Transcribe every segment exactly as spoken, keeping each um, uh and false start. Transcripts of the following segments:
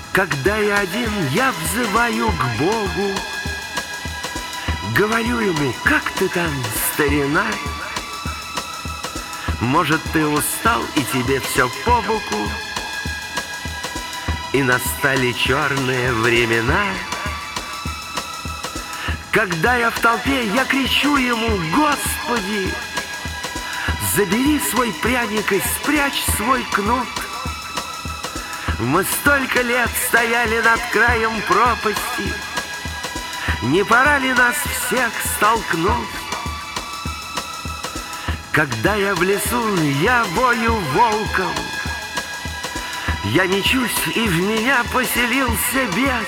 Когда я один, я взываю к Богу, говорю ему: как ты там, старина? Может, ты устал и тебе все по боку, и настали черные времена. Когда я в толпе, я кричу ему: Господи, забери свой пряник и спрячь свой кнут. Мы столько лет стояли над краем пропасти, не пора ли нас всех столкнуть? Когда я в лесу, я вою волком, я мечусь, и в меня поселился бес.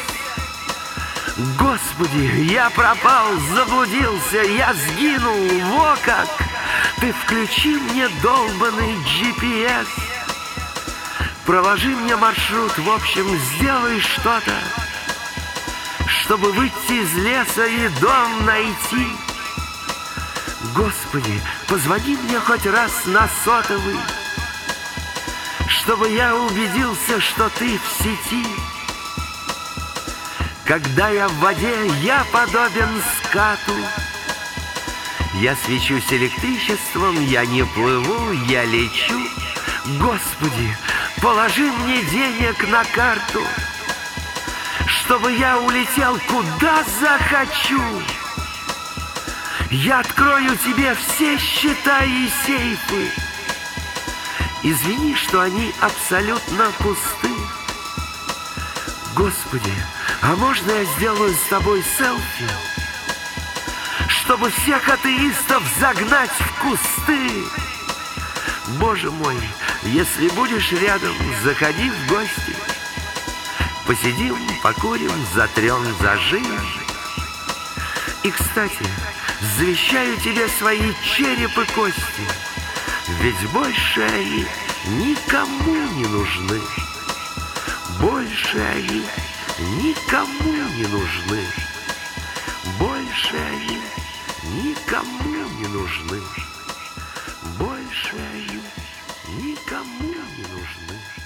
Господи, я пропал, заблудился, я сгинул, во как! Ты включи мне долбанный джи пи эс, проложи мне маршрут, в общем, сделай что-то, чтобы выйти из леса и дом найти. Господи, позвони мне хоть раз на сотовый, чтобы я убедился, что ты в сети. Когда я в воде, я подобен скату, я свечусь электричеством, я не плыву, я лечу. Господи, положи мне денег на карту, чтобы я улетел куда захочу. Я открою тебе все счета и сейфы. Извини, что они абсолютно пусты. Господи, а можно я сделаю с тобой селфи, чтобы всех атеистов загнать в кусты? Боже мой, если будешь рядом, заходи в гости. Посидим, покурим, затрем за жизнь. И, кстати, завещаю тебе свои череп и кости, ведь больше они никому не нужны. Больше они никому не нужны. Больше они никому не нужны. Больше они никому не нужны.